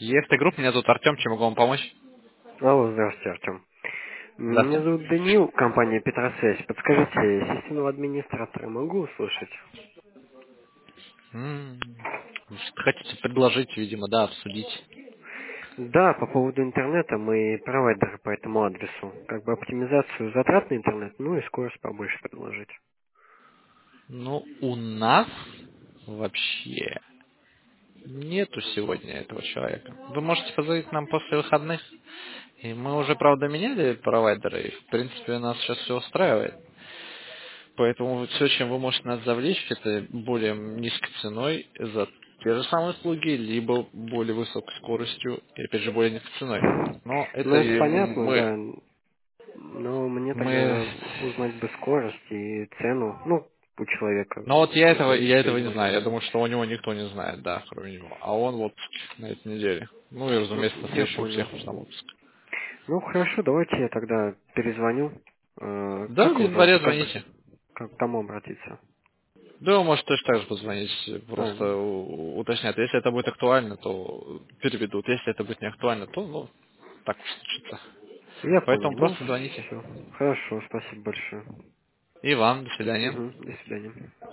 ЕФТ Групп, меня зовут Артем, чем могу вам помочь? Алло, здравствуйте, Артем. Меня Здравствуйте. зовут Даниил, компания Петросвязь. Подскажите, системного администратора могу услышать? М, Хотите предложить, видимо, да, обсудить. Да, по поводу интернета мы провайдеры по этому адресу. Как бы оптимизацию затрат на интернет, ну и скорость побольше предложить. Ну, у нас вообще нету сегодня этого человека. Вы можете позвонить нам после выходных. И мы уже, правда, меняли провайдера, и, в принципе, нас сейчас все устраивает. Поэтому все, чем вы можете нас завлечь, это более низкой ценой за те же самые услуги, либо более высокой скоростью, и, опять же, более низкой ценой. Но это Ну это и понятно, мы, да. Но мне мы тогда узнать бы скорость и цену, ну, у человека, Но вот я с этого, которым я этого не знаю. Я перезваниваю. думаю, что у него никто не знает, да, кроме него. А он вот на этой неделе. Ну и, разумеется, на Я следующий у понял. всех уж там отпуск. Ну хорошо, давайте я тогда перезвоню. Да, в Как вас январе зовут? звоните. Как к кому обратиться? Да, вы можете точно так же позвонить, А, просто уточнят. Если это будет актуально, то переведут. Если это будет не актуально, то, ну, так уж случится. я понял. Поэтому Ну, просто звоните. все. Хорошо, спасибо большое. И вам, до свидания. Угу, до свидания.